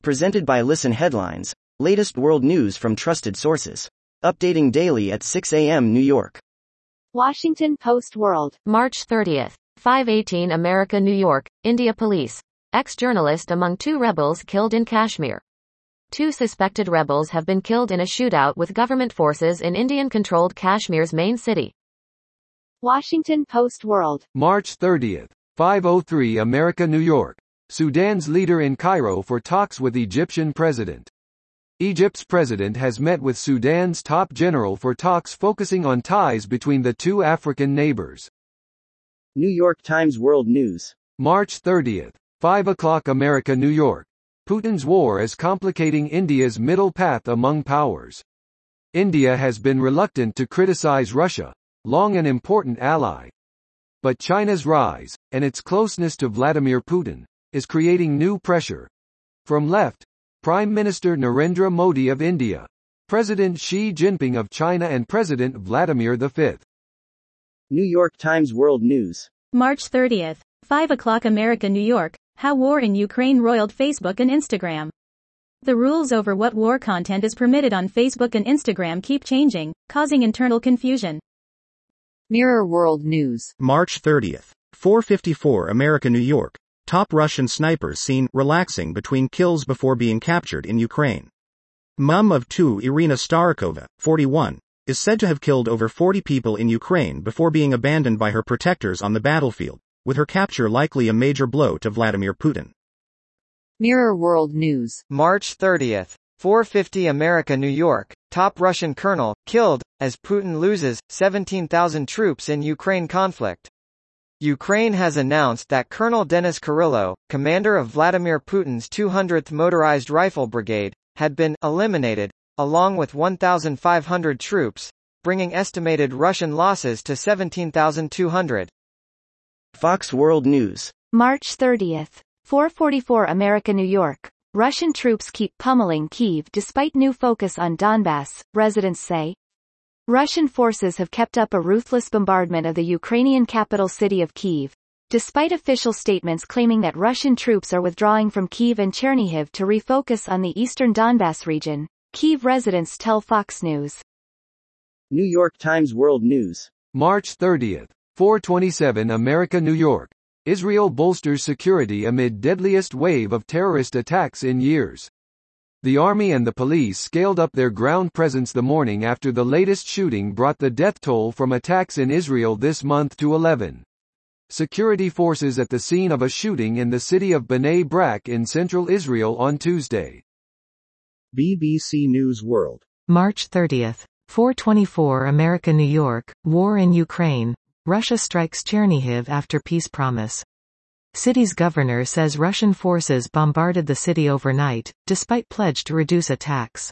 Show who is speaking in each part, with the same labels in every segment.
Speaker 1: Presented by Listen Headlines, latest world news from trusted sources. Updating daily at 6 a.m. New York.
Speaker 2: Washington Post World.
Speaker 3: March 30th. 5:18 America, New York, India police. Ex-journalist among two rebels killed in Kashmir. Two suspected rebels have been killed in a shootout with government forces in Indian-controlled Kashmir's main city.
Speaker 2: Washington Post World.
Speaker 4: March 30th. 5:03 America, New York. Sudan's leader in Cairo for talks with Egyptian president. Egypt's president has met with Sudan's top general for talks focusing on ties between the two African neighbors.
Speaker 1: New York Times World News.
Speaker 4: March 30th. 5 o'clock America, New York. Putin's war is complicating India's middle path among powers. India has been reluctant to criticize Russia, long an important ally. But China's rise, and its closeness to Vladimir Putin, is creating new pressure. From left, Prime Minister Narendra Modi of India, President Xi Jinping of China and President Vladimir V.
Speaker 1: New York Times World News.
Speaker 5: March 30th, 5 o'clock America, New York. How war in Ukraine roiled Facebook and Instagram. The rules over what war content is permitted on Facebook and Instagram keep changing, causing internal confusion.
Speaker 2: Mirror World News.
Speaker 6: March 30th, 4:54 America, New York. Top Russian snipers seen relaxing between kills before being captured in Ukraine. Mom of two Irina Starikova, 41, is said to have killed over 40 people in Ukraine before being abandoned by her protectors on the battlefield, with her capture likely a major blow to Vladimir Putin.
Speaker 2: Mirror World News.
Speaker 7: March 30th, 4:50 America, New York. Top Russian colonel, killed, as Putin loses 17,000 troops in Ukraine conflict. Ukraine has announced that Colonel Denis Kyrylo, commander of Vladimir Putin's 200th Motorized Rifle Brigade, had been eliminated, along with 1,500 troops, bringing estimated Russian losses to 17,200.
Speaker 1: Fox World News.
Speaker 2: March 30th, 4:44 America, New York. Russian troops keep pummeling Kyiv despite new focus on Donbass, residents say. Russian forces have kept up a ruthless bombardment of the Ukrainian capital city of Kyiv, despite official statements claiming that Russian troops are withdrawing from Kyiv and Chernihiv to refocus on the eastern Donbass region, Kyiv residents tell Fox News.
Speaker 1: New York Times World News.
Speaker 4: March 30th, 4:27 America, New York. Israel bolsters security amid deadliest wave of terrorist attacks in years. The army and the police scaled up their ground presence the morning after the latest shooting brought the death toll from attacks in Israel this month to 11. Security forces at the scene of a shooting in the city of Bnei Brak in central Israel on Tuesday.
Speaker 6: BBC News World.
Speaker 8: March 30th, 4:24 America, New York. War in Ukraine. Russia strikes Chernihiv after peace promise. City's governor says Russian forces bombarded the city overnight, despite pledge to reduce attacks.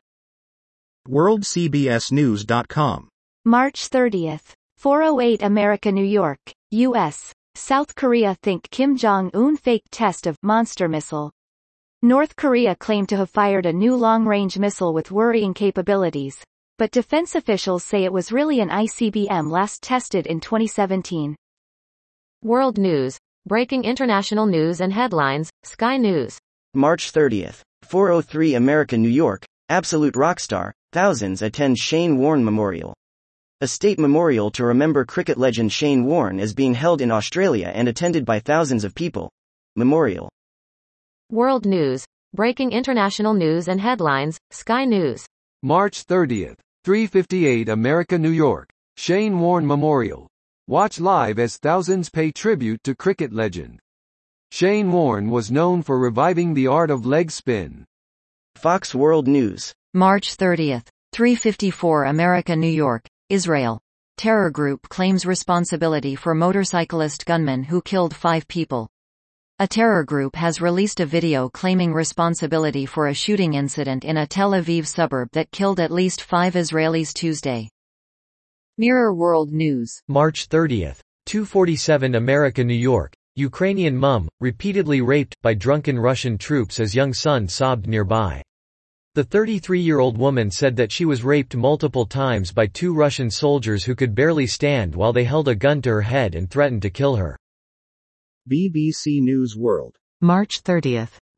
Speaker 6: WorldCBSNews.com.
Speaker 2: March 30th, 4:08 America, New York, U.S. South Korea think Kim Jong-un fake test of monster missile. North Korea claimed to have fired a new long-range missile with worrying capabilities, but defense officials say it was really an ICBM last tested in 2017.
Speaker 3: World News. Breaking international news and headlines, Sky News.
Speaker 1: March 30th, 4:03 America, New York. Absolute rockstar, thousands attend Shane Warne Memorial. A state memorial to remember cricket legend Shane Warne is being held in Australia and attended by thousands of people. Memorial.
Speaker 3: World News. Breaking international news and headlines, Sky News.
Speaker 4: March 30th, 3:58 America, New York. Shane Warne Memorial. Watch live as thousands pay tribute to cricket legend. Shane Warne was known for reviving the art of leg spin.
Speaker 1: Fox World News.
Speaker 9: March 30th, 3:54 America, New York, Israel. Terror group claims responsibility for motorcyclist gunman who killed 5 people. A terror group has released a video claiming responsibility for a shooting incident in a Tel Aviv suburb that killed at least 5 Israelis Tuesday.
Speaker 2: Mirror World News.
Speaker 10: March 30th, 2:47 America, New York. Ukrainian mom, repeatedly raped by drunken Russian troops as young son sobbed nearby. The 33-year-old woman said that she was raped multiple times by 2 Russian soldiers who could barely stand while they held a gun to her head and threatened to kill her.
Speaker 6: BBC News World.
Speaker 8: March 30th,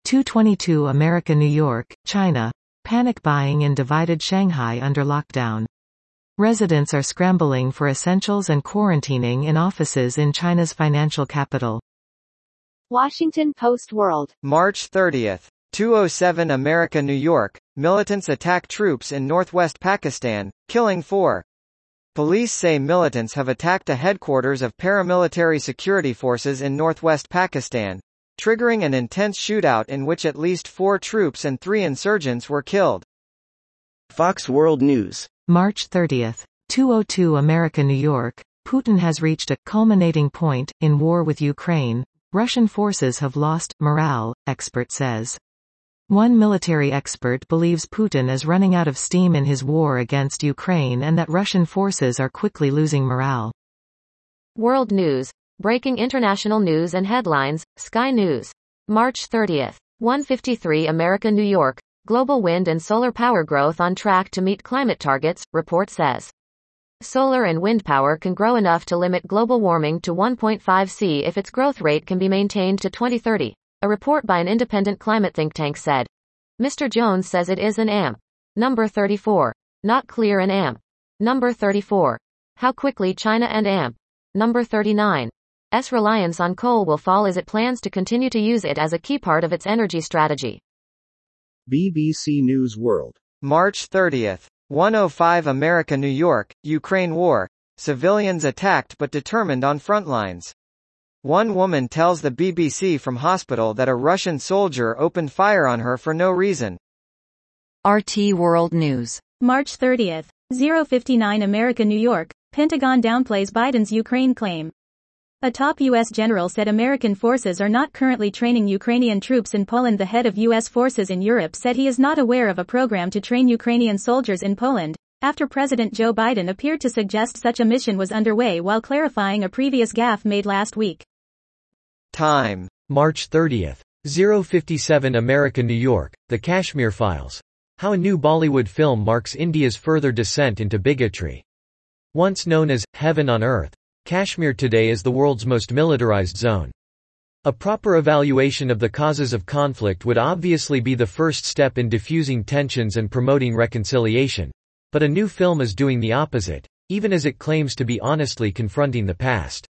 Speaker 8: 2:22 America New York, China. Panic buying in divided Shanghai under lockdown. Residents are scrambling for essentials and quarantining in offices in China's financial capital.
Speaker 2: Washington Post World.
Speaker 7: March 30. 2:07 America New York, militants attack troops in northwest Pakistan, killing 4. Police say militants have attacked a headquarters of paramilitary security forces in northwest Pakistan, triggering an intense shootout in which at least 4 troops and 3 insurgents were killed.
Speaker 1: Fox World News.
Speaker 8: March 30. 2:02 America New York, Putin has reached a culminating point in war with Ukraine. Russian forces have lost morale, expert says. One military expert believes Putin is running out of steam in his war against Ukraine and that Russian forces are quickly losing morale.
Speaker 3: World News. Breaking international news and headlines, Sky News. March 30. 1:53 America New York, global wind and solar power growth on track to meet climate targets, report says. Solar and wind power can grow enough to limit global warming to 1.5 C if its growth rate can be maintained to 2030. A report by an independent climate think tank said. Mr. Jones says it is an AMP. Number 34. Not clear an AMP. Number 34. How quickly China and AMP. Number 39. S reliance on coal will fall as it plans to continue to use it as a key part of its energy strategy.
Speaker 6: BBC News World.
Speaker 7: March 30. 1:05 America New York, Ukraine war. Civilians attacked but determined on front lines. One woman tells the BBC from hospital that a Russian soldier opened fire on her for no reason.
Speaker 9: RT World News.
Speaker 5: March 30. 0:59 America New York, Pentagon downplays Biden's Ukraine claim. A top U.S. general said American forces are not currently training Ukrainian troops in Poland. The head of U.S. forces in Europe said he is not aware of a program to train Ukrainian soldiers in Poland, after President Joe Biden appeared to suggest such a mission was underway while clarifying a previous gaffe made last week.
Speaker 7: Time.
Speaker 10: March 30. 0:57 America New York, The Kashmir Files. How a new Bollywood film marks India's further descent into bigotry. Once known as heaven on earth, Kashmir today is the world's most militarized zone. A proper evaluation of the causes of conflict would obviously be the first step in diffusing tensions and promoting reconciliation. But a new film is doing the opposite, even as it claims to be honestly confronting the past.